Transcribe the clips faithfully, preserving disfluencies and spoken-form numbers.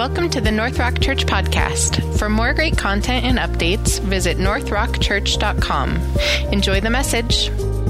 Welcome to the North Rock Church podcast. For more great content and updates, visit north rock church dot com. Enjoy the message.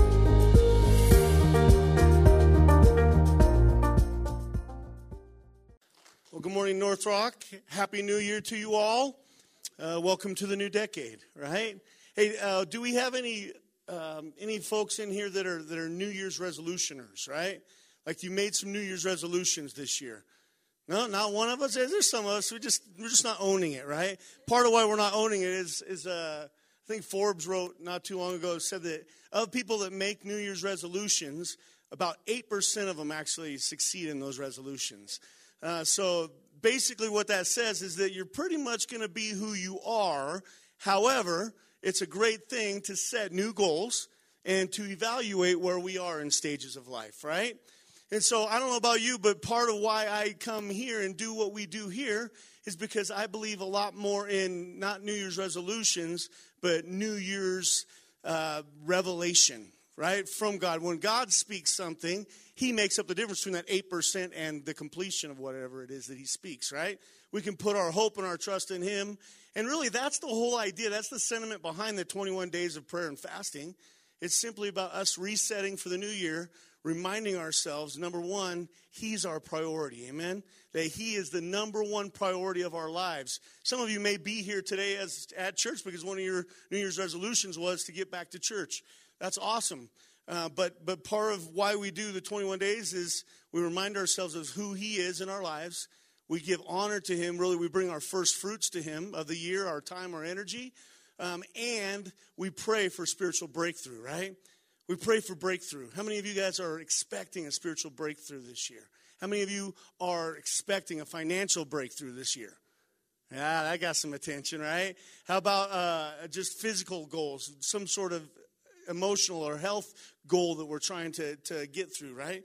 Well, good morning, North Rock. Happy New Year to you all. Uh, welcome to the new decade, right? Hey, uh, do we have any um, any folks in here that are that are New Year's resolutioners, right? Like you made some New Year's resolutions this year. No, not one of us. There's some of us. We just we're just not owning it, right? Part of why we're not owning it is is uh, I think Forbes wrote not too long ago, said that of people that make New Year's resolutions, about eight percent of them actually succeed in those resolutions. Uh, so basically, what that says is that you're pretty much going to be who you are. However, it's a great thing to set new goals and to evaluate where we are in stages of life, right? And so I don't know about you, but part of why I come here and do what we do here is because I believe a lot more in not New Year's resolutions, but New Year's uh, revelation, right, from God. When God speaks something, he makes up the difference between that eight percent and the completion of whatever it is that he speaks, right? We can put our hope and our trust in him. And really, that's the whole idea. That's the sentiment behind the twenty-one days of prayer and fasting. It's simply about us resetting for the new year, reminding ourselves, number one, he's our priority, amen? That he is the number one priority of our lives. Some of you may be here today as at church because one of your New Year's resolutions was to get back to church. That's awesome. Uh, but but part of why we do the twenty-one days is we remind ourselves of who he is in our lives. We give honor to him. Really, we bring our first fruits to him of the year, our time, our energy. Um, and we pray for spiritual breakthrough, right? We pray for breakthrough. How many of you guys are expecting a spiritual breakthrough this year? How many of you are expecting a financial breakthrough this year? Yeah, that got some attention, right? How about uh, just physical goals, some sort of emotional or health goal that we're trying to, to get through, right?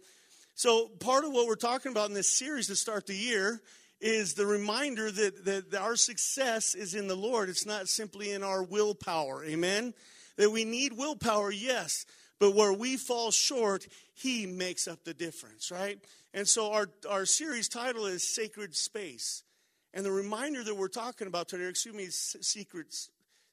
So part of what we're talking about in this series to start the year is the reminder that, that, that our success is in the Lord. It's not simply in our willpower, amen? That we need willpower, yes, but where we fall short, he makes up the difference, right? And so our, our series title is Sacred Space. And the reminder that we're talking about today, excuse me, is secrets,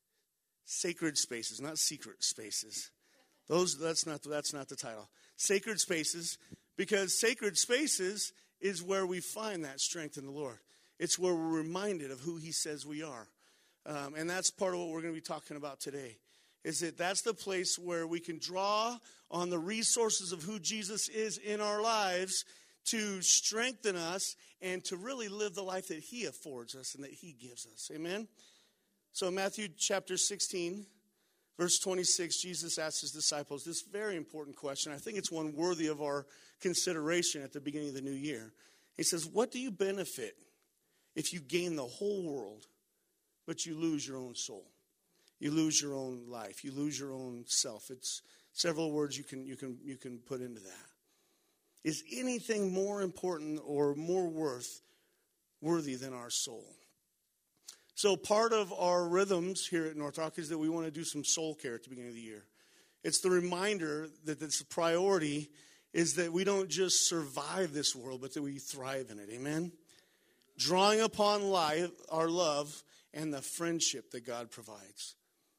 sacred spaces, not secret spaces. Those that's not that's not the title. Sacred spaces, because sacred spaces is where we find that strength in the Lord. It's where we're reminded of who he says we are. Um, and that's part of what we're going to be talking about today. Is that that's the place where we can draw on the resources of who Jesus is in our lives to strengthen us and to really live the life that he affords us and that he gives us. Amen? So Matthew chapter sixteen, verse twenty-six, Jesus asked his disciples this very important question. I think it's one worthy of our consideration at the beginning of the new year. He says, what do you benefit if you gain the whole world, but you lose your own soul? You lose your own life. You lose your own self. It's several words you can you can you can put into that. Is anything more important or more worth worthy than our soul? So part of our rhythms here at North Rock is that we want to do some soul care at the beginning of the year. It's the reminder that this priority is that we don't just survive this world, but that we thrive in it. Amen? Drawing upon life, our love, and the friendship that God provides.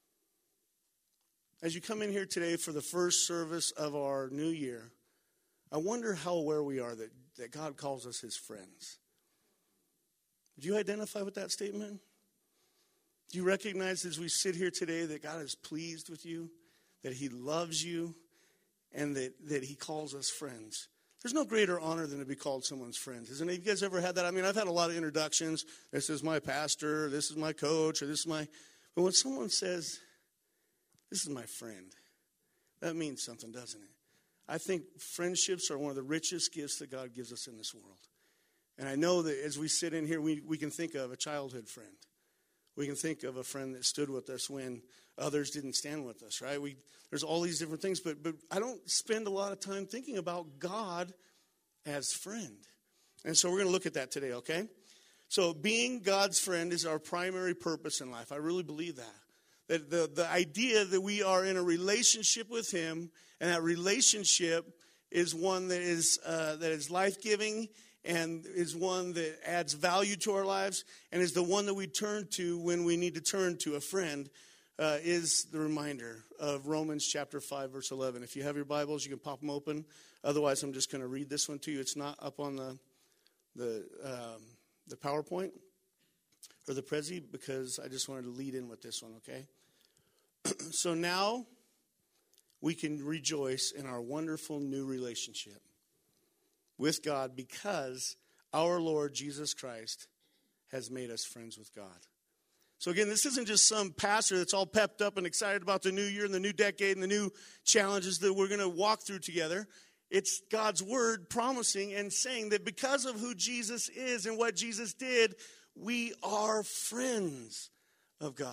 As you come in here today for the first service of our new year, I wonder how aware we are that, that God calls us his friends. Do you identify with that statement? Do you recognize as we sit here today that God is pleased with you, that he loves you, and that, that he calls us friends? There's no greater honor than to be called someone's friend, isn't it? You guys ever had that? I mean, I've had a lot of introductions. This is my pastor, this is my coach, or this is my... But when someone says, this is my friend, that means something, doesn't it? I think friendships are one of the richest gifts that God gives us in this world. And I know that as we sit in here, we, we can think of a childhood friend. We can think of a friend that stood with us when others didn't stand with us, right? We There's all these different things, but but I don't spend a lot of time thinking about God as friend. And so we're going to look at that today, okay? So being God's friend is our primary purpose in life. I really believe that. That the, the idea that we are in a relationship with him, and that relationship is one that is uh, that is life-giving and is one that adds value to our lives and is the one that we turn to when we need to turn to a friend, uh, is the reminder of Romans chapter five, verse eleven. If you have your Bibles, you can pop them open. Otherwise, I'm just going to read this one to you. It's not up on the the um, the PowerPoint or the Prezi because I just wanted to lead in with this one, okay? So now we can rejoice in our wonderful new relationship with God because our Lord Jesus Christ has made us friends with God. So again, this isn't just some pastor that's all pepped up and excited about the new year and the new decade and the new challenges that we're going to walk through together. It's God's word promising and saying that because of who Jesus is and what Jesus did, we are friends of God.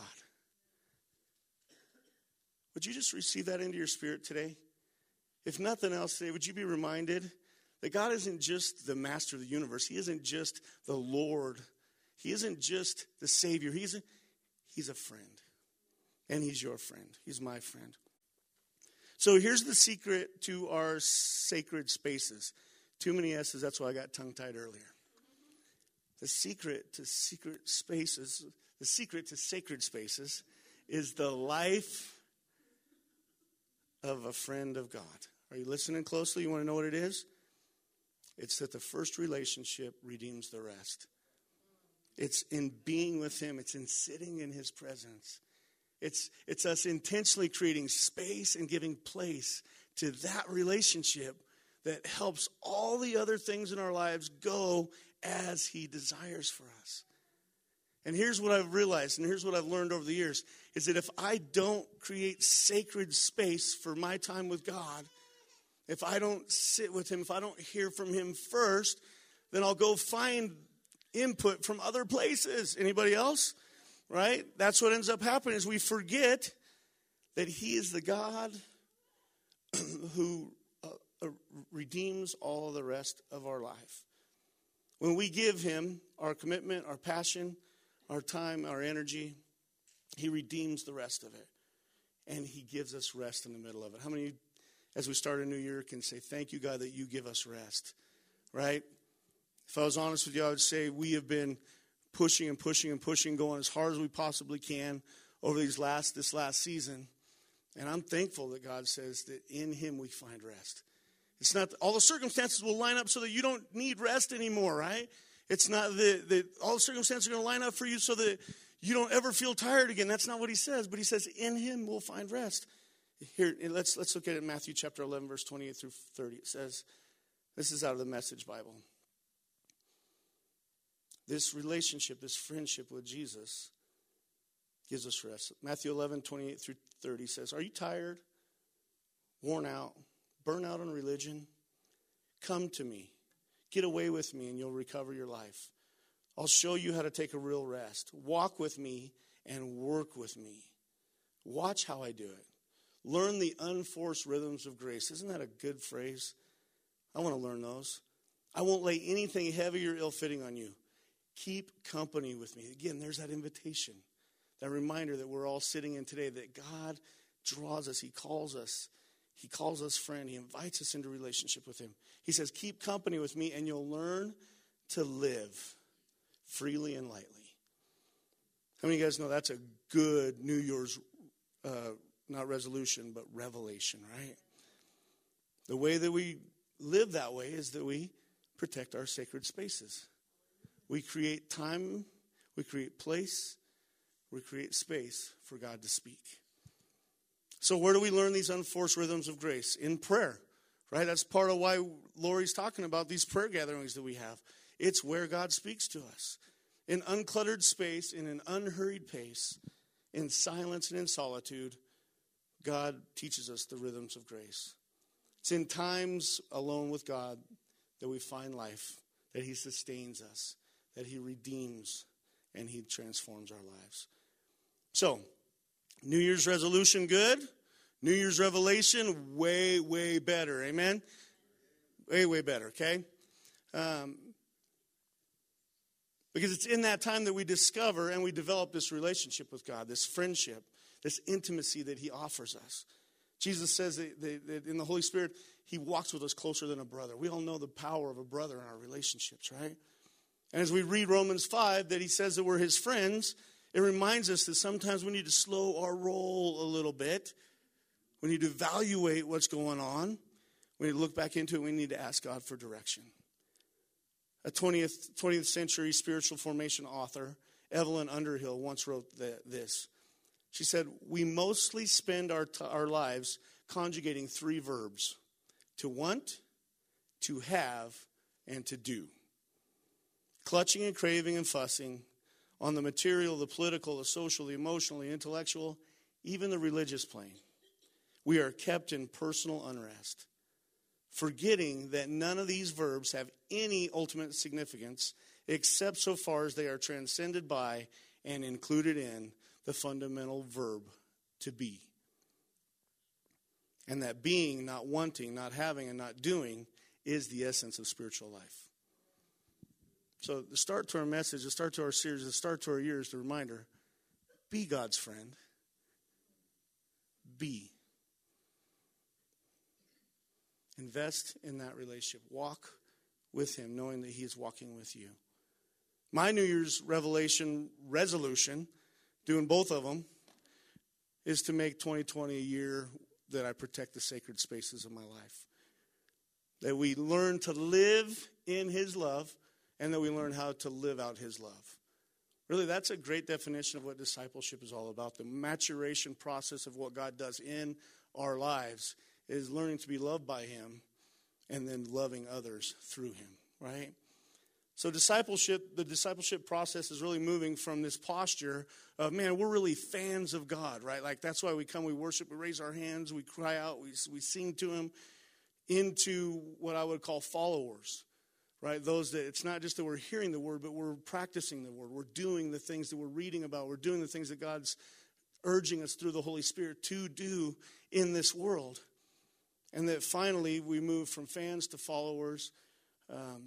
Would you just receive that into your spirit today? If nothing else today, would you be reminded that God isn't just the master of the universe. He isn't just the Lord. He isn't just the Savior. He's a, he's a friend. And he's your friend. He's my friend. So here's the secret to our sacred spaces. Too many S's, that's why I got tongue-tied earlier. The secret to secret spaces, the secret to sacred spaces is the life of a friend of God. Are you listening closely? You want to know what it is? It's that the first relationship redeems the rest. It's in being with him. It's in sitting in his presence. It's, it's us intentionally creating space and giving place to that relationship that helps all the other things in our lives go as he desires for us. And here's what I've realized, and here's what I've learned over the years, is that if I don't create sacred space for my time with God, if I don't sit with him, if I don't hear from him first, then I'll go find input from other places. Anybody else? Right? That's what ends up happening is we forget that he is the God who uh, uh, redeems all of the rest of our life. When we give him our commitment, our passion, our time, our energy, he redeems the rest of it. And he gives us rest in the middle of it. How many, as we start a new year, can say, thank you, God, that you give us rest, right? If I was honest with you, I would say we have been pushing and pushing and pushing, going as hard as we possibly can over these last this last season. And I'm thankful that God says that in him we find rest. It's not, all the circumstances will line up so that you don't need rest anymore, right? It's not that, that all the circumstances are going to line up for you so that you don't ever feel tired again. That's not what he says. But he says, in him we'll find rest. Here, let's let's look at it in Matthew chapter eleven, verse twenty-eight through thirty. It says, this is out of the Message Bible. This relationship, this friendship with Jesus gives us rest. Matthew eleven, twenty-eight through thirty says, are you tired, worn out, burnt out on religion? Come to me. Get away with me and you'll recover your life. I'll show you how to take a real rest. Walk with me and work with me. Watch how I do it. Learn the unforced rhythms of grace. Isn't that a good phrase? I want to learn those. I won't lay anything heavy or ill-fitting on you. Keep company with me. Again, there's that invitation, that reminder that we're all sitting in today, that God draws us. He calls us. He calls us friend. He invites us into relationship with him. He says, keep company with me and you'll learn to live freely and lightly. How many of you guys know that's a good New Year's, uh, not resolution, but revelation, right? The way that we live that way is that we protect our sacred spaces. We create time, we create place, we create space for God to speak. So where do we learn these unforced rhythms of grace? In prayer, right? That's part of why Lori's talking about these prayer gatherings that we have. It's where God speaks to us. In uncluttered space, in an unhurried pace, in silence and in solitude, God teaches us the rhythms of grace. It's in times alone with God that we find life, that he sustains us, that he redeems, and he transforms our lives. So, New Year's resolution, good. New Year's revelation, way, way better. Amen? Way, way better, okay? Um, because it's in that time that we discover and we develop this relationship with God, this friendship, this intimacy that he offers us. Jesus says that, that, that in the Holy Spirit, he walks with us closer than a brother. We all know the power of a brother in our relationships, right? And as we read Romans five, that he says that we're his friends, it reminds us that sometimes we need to slow our roll a little bit. We need to evaluate what's going on. We need to look back into it. We need to ask God for direction. A twentieth, twentieth century spiritual formation author, Evelyn Underhill, once wrote the, this. She said, we mostly spend our, t- our lives conjugating three verbs: to want, to have, and to do. Clutching and craving and fussing on the material, the political, the social, the emotional, the intellectual, even the religious plane. We are kept in personal unrest, forgetting that none of these verbs have any ultimate significance except so far as they are transcended by and included in the fundamental verb to be. And that being, not wanting, not having, and not doing is the essence of spiritual life. So the start to our message, the start to our series, the start to our year is the reminder: be God's friend. Be. Invest in that relationship. Walk with him, knowing that he is walking with you. My New Year's revelation resolution, doing both of them, is to make twenty twenty a year that I protect the sacred spaces of my life. That we learn to live in his love, and that we learn how to live out his love. Really, that's a great definition of what discipleship is all about. The maturation process of what God does in our lives is learning to be loved by him and then loving others through him, right? So discipleship, the discipleship process is really moving from this posture of, man, we're really fans of God, right? Like that's why we come, we worship, we raise our hands, we cry out, we, we sing to him, into what I would call followers, right? Those that it's not just that we're hearing the word, but we're practicing the word. We're doing the things that we're reading about. We're doing the things that God's urging us through the Holy Spirit to do in this world. And that finally we move from fans to followers um,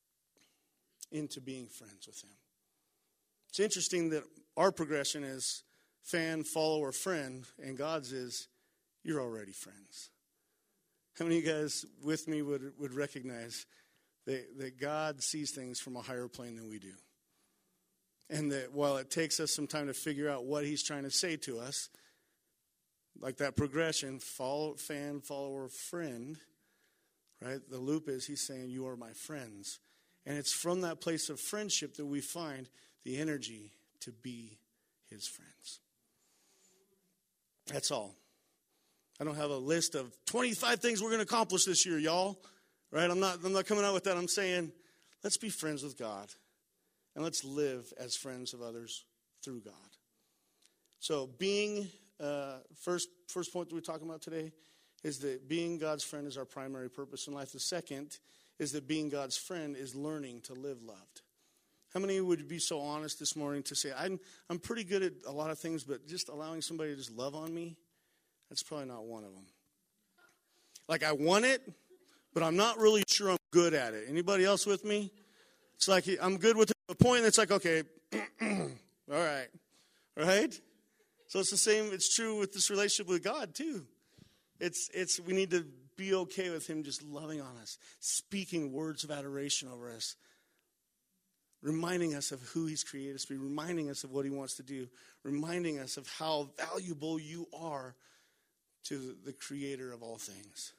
into being friends with him. It's interesting that our progression is fan, follower, friend, and God's is you're already friends. How many of you guys with me would, would recognize that, that God sees things from a higher plane than we do? And that while it takes us some time to figure out what he's trying to say to us, like that progression, follow, fan, follower, friend, right? The loop is he's saying, you are my friends. And it's from that place of friendship that we find the energy to be his friends. That's all. I don't have a list of twenty-five things we're going to accomplish this year, y'all. Right? I'm not, I'm not coming out with that. I'm saying, let's be friends with God. And let's live as friends of others through God. So being, uh, first, first point that we're talking about today is that being God's friend is our primary purpose in life. The second is that being God's friend is learning to live loved. How many would be so honest this morning to say, I'm, I'm pretty good at a lot of things, but just allowing somebody to just love on me, that's probably not one of them. Like I want it, but I'm not really sure I'm good at it. Anybody else with me? It's like I'm good with the point that's like, okay, all right, right? So it's the same, it's true with this relationship with God too. It's, it's, we need to be okay with him just loving on us, speaking words of adoration over us, reminding us of who he's created us to be, reminding us of what he wants to do, reminding us of how valuable you are to the creator of all things.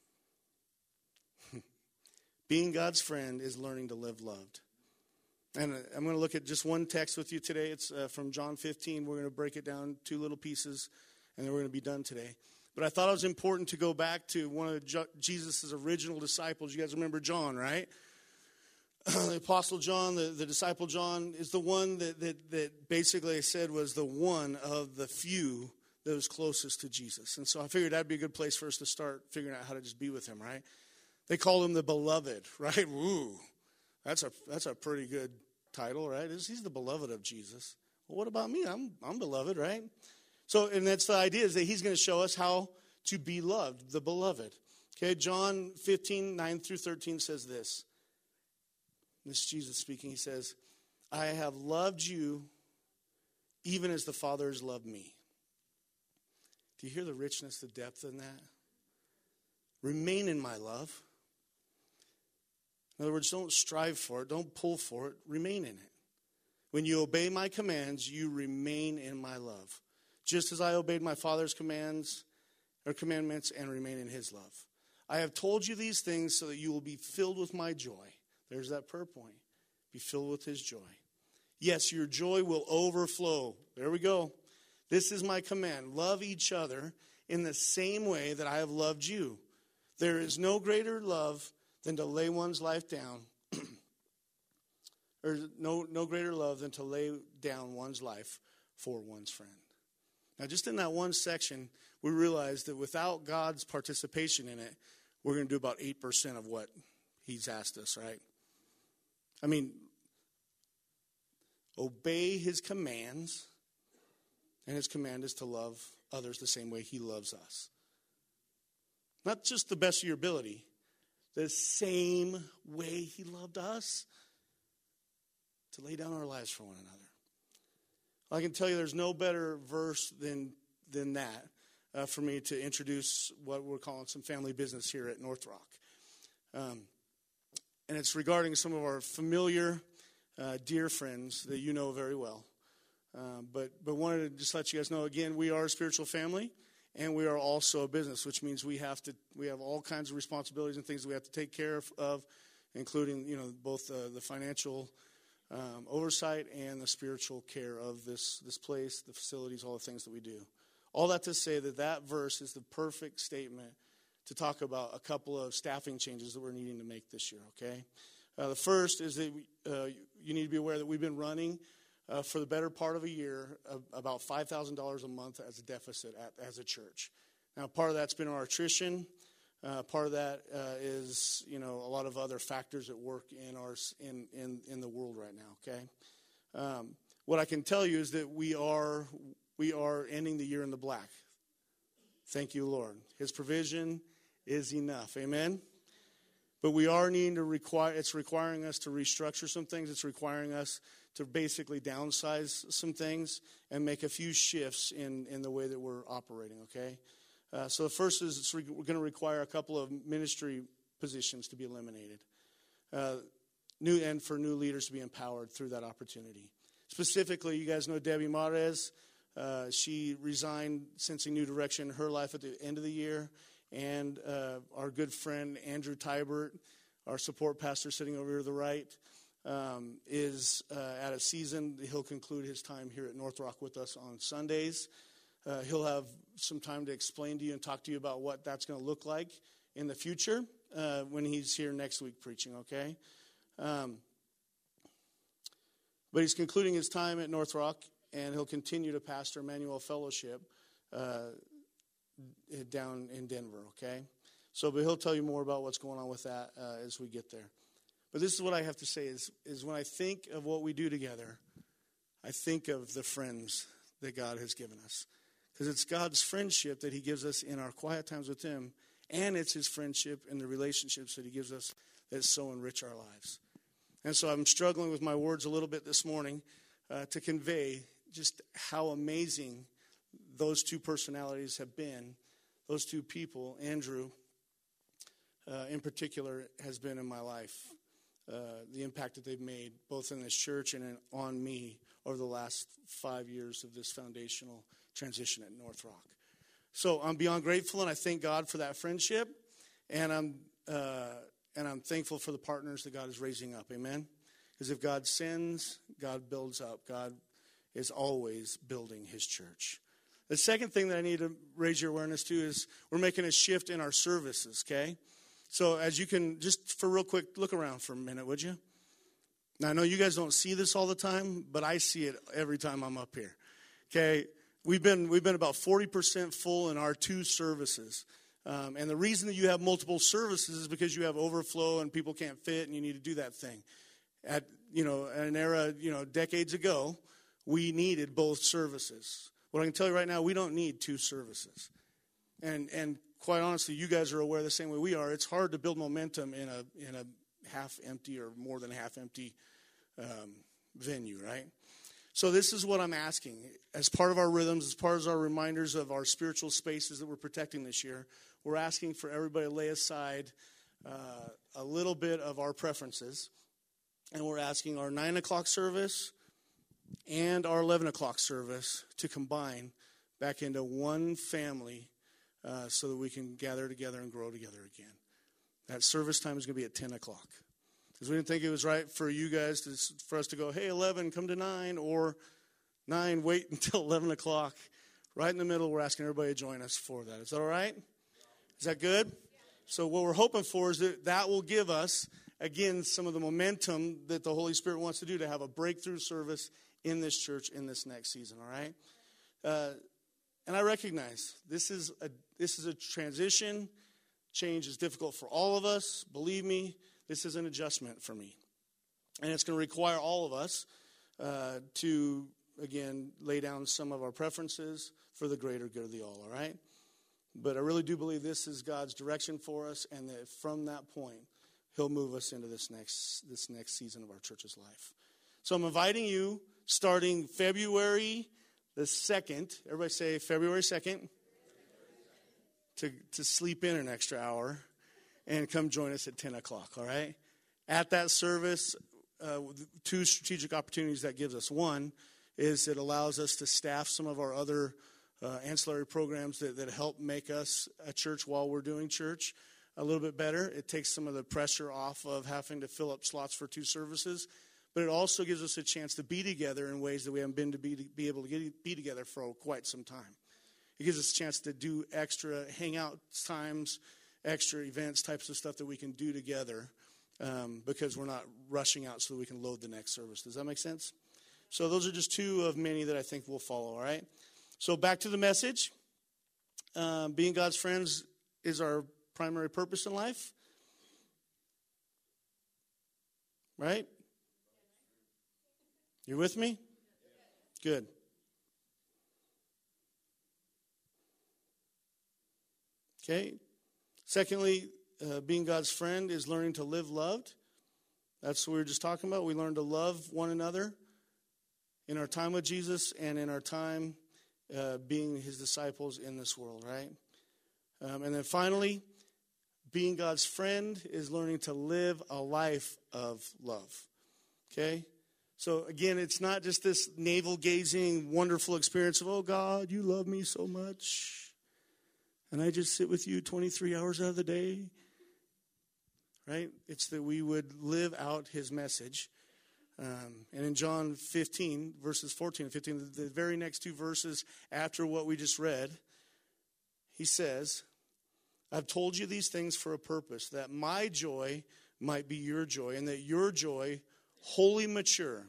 Being God's friend is learning to live loved. And I'm going to look at just one text with you today. It's uh, from John fifteen. We're going to break it down two little pieces, and then we're going to be done today. But I thought it was important to go back to one of Jesus' original disciples. You guys remember John, right? The Apostle John, the, the disciple John, is the one that, that, that basically I said was the one of the few that was closest to Jesus. And so I figured that'd be a good place for us to start figuring out how to just be with him, right? They call him the beloved, right? Woo. That's a that's a pretty good title, right? He's the beloved of Jesus. Well, what about me? I'm I'm beloved, right? So, and that's the idea, is that he's going to show us how to be loved, the beloved. Okay, John fifteen, nine through thirteen says this. This is Jesus speaking. He says, I have loved you even as the Father has loved me. Do you hear the richness, the depth in that? Remain in my love. In other words, don't strive for it. Don't pull for it. Remain in it. When you obey my commands, you remain in my love. Just as I obeyed my Father's commands or commandments and remain in his love. I have told you these things so that you will be filled with my joy. There's that prayer point. Be filled with his joy. Yes, your joy will overflow. There we go. This is my command. Love each other in the same way that I have loved you. There is no greater love than to lay one's life down. or no, no greater love than to lay down one's life for one's friend. Now, just in that one section, we realize that without God's participation in it, we're going to do about eight percent of what he's asked us, right? I mean, obey his commands, and his command is to love others the same way he loves us. Not just the best of your ability, the same way he loved us, to lay down our lives for one another. I can tell you there's no better verse than than that uh, for me to introduce what we're calling some family business here at North Rock. Um, and it's regarding some of our familiar, uh, dear friends that you know very well. Um, but but wanted to just let you guys know, again, we are a spiritual family, and we are also a business, which means we have to we have all kinds of responsibilities and things that we have to take care of, of including, you know, both uh, the financial Um, oversight and the spiritual care of this, this place, the facilities, all the things that we do. All that to say that that verse is the perfect statement to talk about a couple of staffing changes that we're needing to make this year, okay? Uh, the first is that we, uh, you need to be aware that we've been running uh, for the better part of a year uh, about five thousand dollars a month as a deficit at, as a church. Now, part of that's been our attrition. Uh, part of that uh, is, you know, a lot of other factors at work in our in in, in the world right now. Okay, um, what I can tell you is that we are we are ending the year in the black. Thank you, Lord. His provision is enough. Amen. But we are needing to require. It's requiring us to restructure some things. It's requiring us to basically downsize some things and make a few shifts in in the way that we're operating. Okay. Uh, so the first is it's re- we're going to require a couple of ministry positions to be eliminated, uh, new and for new leaders to be empowered through that opportunity. Specifically, you guys know Debbie Marez. Uh, she resigned, sensing new direction in her life at the end of the year. And uh, our good friend Andrew Tybert, our support pastor sitting over here to the right, um, is uh, at a season. He'll conclude his time here at North Rock with us on Sundays. Uh, he'll have some time to explain to you and talk to you about what that's going to look like in the future uh, when he's here next week preaching, okay? Um, but he's concluding his time at North Rock, and he'll continue to pastor Emmanuel Fellowship uh, down in Denver, okay? So but he'll tell you more about what's going on with that uh, as we get there. But this is what I have to say is, is when I think of what we do together, I think of the friends that God has given us. Because it's God's friendship that he gives us in our quiet times with him, and it's his friendship and the relationships that he gives us that so enrich our lives. And so I'm struggling with my words a little bit this morning uh, to convey just how amazing those two personalities have been, those two people. Andrew, uh, in particular, has been in my life. Uh, the impact that they've made, both in this church and in, on me over the last five years of this foundational transition at North Rock. So I'm beyond grateful, and I thank God for that friendship, and I'm uh, and I'm thankful for the partners that God is raising up. Amen. Because if God sends, God builds up. God is always building his church. The second thing that I need to raise your awareness to is we're making a shift in our services. Okay. So as you can, just for real quick, look around for a minute, would you? Now, I know you guys don't see this all the time, but I see it every time I'm up here. Okay, we've been we've been about forty percent full in our two services. Um, and the reason that you have multiple services is because you have overflow and people can't fit and you need to do that thing. At, you know, an era, you know, decades ago, we needed both services. What I can tell you right now, we don't need two services. And and quite honestly, you guys are aware the same way we are. It's hard to build momentum in a in a half empty or more than half empty um, venue, right? So this is what I'm asking. As part of our rhythms, as part of our reminders of our spiritual spaces that we're protecting this year, we're asking for everybody to lay aside uh, a little bit of our preferences. And we're asking our nine o'clock service and our eleven o'clock service to combine back into one family uh, so that we can gather together and grow together again. That service time is going to be at ten o'clock. Because we didn't think it was right for you guys, to, for us to go, hey, eleven, come to nine, or nine, wait until eleven o'clock. Right in the middle, we're asking everybody to join us for that. Is that all right? Is that good? So what we're hoping for is that that will give us, again, some of the momentum that the Holy Spirit wants to do to have a breakthrough service in this church in this next season, all right? Uh, and I recognize this is a this is a transition. Change is difficult for all of us. Believe me, this is an adjustment for me. And it's going to require all of us uh, to, again, lay down some of our preferences for the greater good of the all, all right? But I really do believe this is God's direction for us, and that from that point, he'll move us into this next this next season of our church's life. So I'm inviting you, starting February the second, everybody say February second, to, to sleep in an extra hour and come join us at ten o'clock, all right? At that service, uh, two strategic opportunities that gives us. One is it allows us to staff some of our other uh, ancillary programs that, that help make us a church while we're doing church a little bit better. It takes some of the pressure off of having to fill up slots for two services. But it also gives us a chance to be together in ways that we haven't been to be, to be able to get, be together for quite some time. It gives us a chance to do extra hangout times, extra events, types of stuff that we can do together um, because we're not rushing out so that we can load the next service. Does that make sense? So those are just two of many that I think will follow, all right? So back to the message. Um, being God's friends is our primary purpose in life. Right? You with me? Good. Okay. Secondly, uh, being God's friend is learning to live loved. That's what we were just talking about. We learn to love one another in our time with Jesus and in our time uh, being his disciples in this world, right? Um, and then finally, being God's friend is learning to live a life of love. Okay? So again, it's not just this navel-gazing, wonderful experience of, oh, God, you love me so much. And I just sit with you twenty-three hours out of the day. Right? It's that we would live out his message. Um, and in John fifteen, verses fourteen and fifteen, the, the very next two verses after what we just read, he says, I've told you these things for a purpose, that my joy might be your joy, and that your joy wholly mature.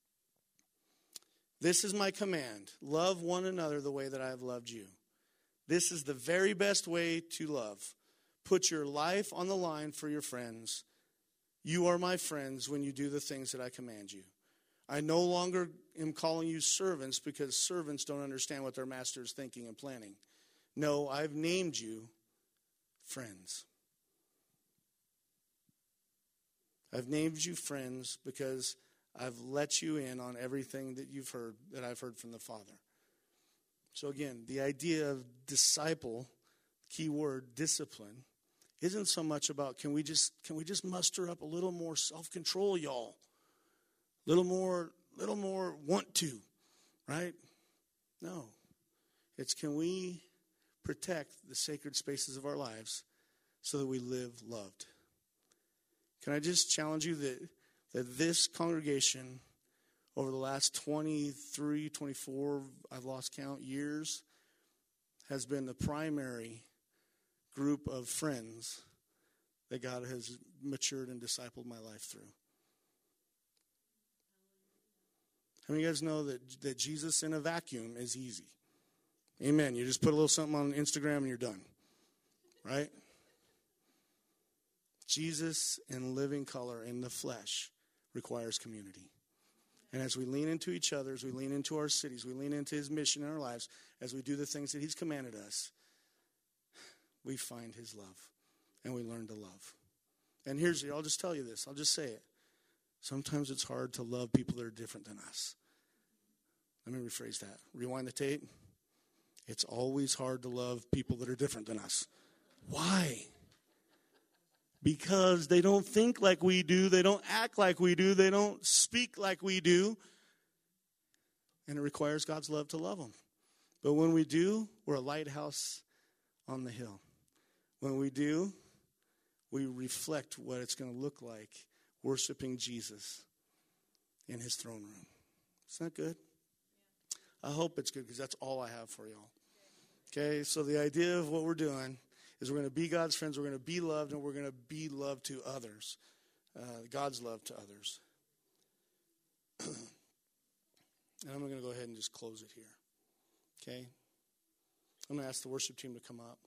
This is my command. Love one another the way that I have loved you. This is the very best way to love. Put your life on the line for your friends. You are my friends when you do the things that I command you. I no longer am calling you servants because servants don't understand what their master is thinking and planning. No, I've named you friends. I've named you friends because I've let you in on everything that you've heard, that I've heard from the Father. So again, the idea of disciple, key word, discipline, isn't so much about can we just can we just muster up a little more self-control, y'all? Little more, little more want to, right? No. It's can we protect the sacred spaces of our lives so that we live loved? Can I just challenge you that, that this congregation over the last twenty-three, twenty-four, I've lost count, years, has been the primary group of friends that God has matured and discipled my life through. How many of you guys know that, that Jesus in a vacuum is easy? Amen. You just put a little something on Instagram and you're done. Right? Jesus in living color in the flesh requires community. And as we lean into each other, as we lean into our cities, we lean into his mission in our lives, as we do the things that he's commanded us, we find his love and we learn to love. And here's, I'll just tell you this, I'll just say it. Sometimes it's hard to love people that are different than us. Let me rephrase that. Rewind the tape. It's always hard to love people that are different than us. Why? Because they don't think like we do. They don't act like we do. They don't speak like we do. And it requires God's love to love them. But when we do, we're a lighthouse on the hill. When we do, we reflect what it's going to look like worshiping Jesus in his throne room. Isn't that good? I hope it's good because that's all I have for y'all. Okay, so the idea of what we're doing is we're going to be God's friends, we're going to be loved, and we're going to be love to others. Uh, God's love to others. And I'm going to go ahead and just close it here. Okay? I'm going to ask the worship team to come up.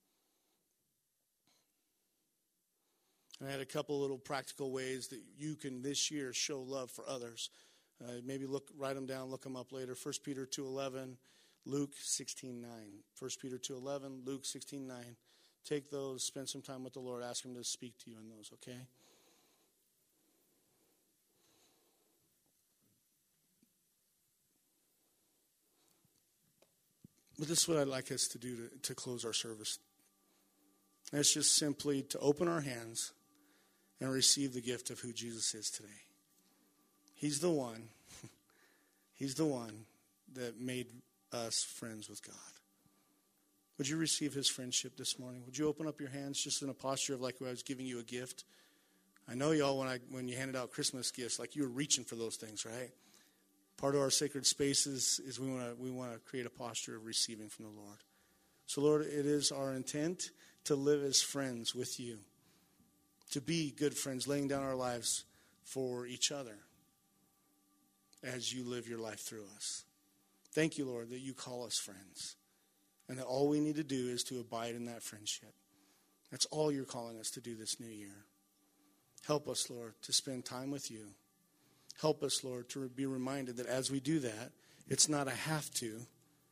And I had a couple little practical ways that you can this year show love for others. Uh, maybe look, write them down, look them up later. First Peter two eleven, Luke sixteen nine. First Peter two eleven, Luke sixteen nine. Take those, spend some time with the Lord, ask him to speak to you in those, okay? But this is what I'd like us to do to, to close our service. It's just simply to open our hands and receive the gift of who Jesus is today. He's the one, he's the one that made us friends with God. Would you receive his friendship this morning? Would you open up your hands just in a posture of like I was giving you a gift? I know y'all, when I when you handed out Christmas gifts, like you were reaching for those things, right? Part of our sacred spaces is we want to we want to create a posture of receiving from the Lord. So, Lord, it is our intent to live as friends with you, to be good friends, laying down our lives for each other as you live your life through us. Thank you, Lord, that you call us friends, and that all we need to do is to abide in that friendship. That's all you're calling us to do this new year. Help us, Lord, to spend time with you. Help us, Lord, to be reminded that as we do that, it's not a have to.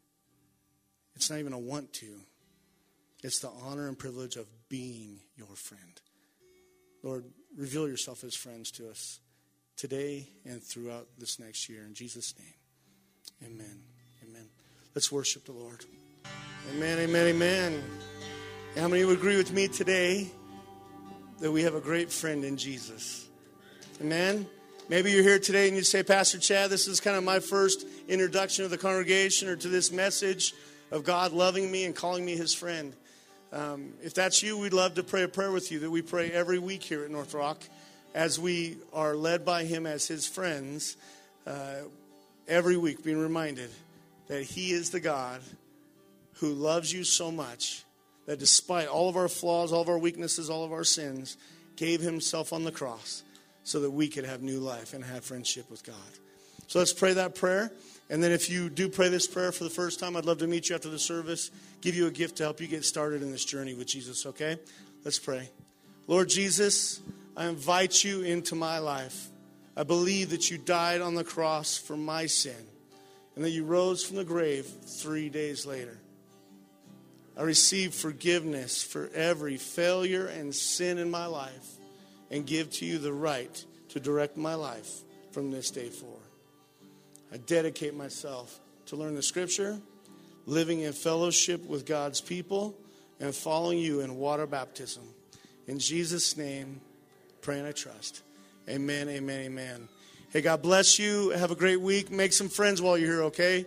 It's not even a want to. It's the honor and privilege of being your friend. Lord, reveal yourself as friends to us today and throughout this next year. In Jesus' name, amen. Amen. Let's worship the Lord. Amen, amen, amen. And how many would agree with me today that we have a great friend in Jesus? Amen. Maybe you're here today and you say, Pastor Chad, this is kind of my first introduction to the congregation or to this message of God loving me and calling me his friend. Um, if that's you, we'd love to pray a prayer with you that we pray every week here at North Rock as we are led by him as his friends. Uh, every week being reminded that he is the God who loves you so much that despite all of our flaws, all of our weaknesses, all of our sins, gave himself on the cross so that we could have new life and have friendship with God. So let's pray that prayer. And then if you do pray this prayer for the first time, I'd love to meet you after the service, give you a gift to help you get started in this journey with Jesus, okay? Let's pray. Lord Jesus, I invite you into my life. I believe that you died on the cross for my sin and that you rose from the grave three days later. I receive forgiveness for every failure and sin in my life and give to you the right to direct my life from this day forward. I dedicate myself to learn the scripture, living in fellowship with God's people, and following you in water baptism. In Jesus' name, pray and I trust. Amen, amen, amen. Hey, God bless you. Have a great week. Make some friends while you're here, okay?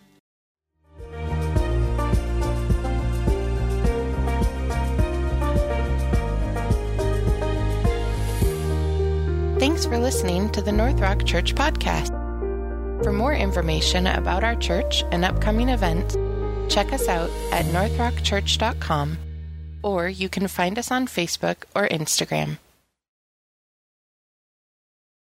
Thanks for listening to the North Rock Church Podcast. For more information about our church and upcoming events, check us out at north rock church dot com, or you can find us on Facebook or Instagram.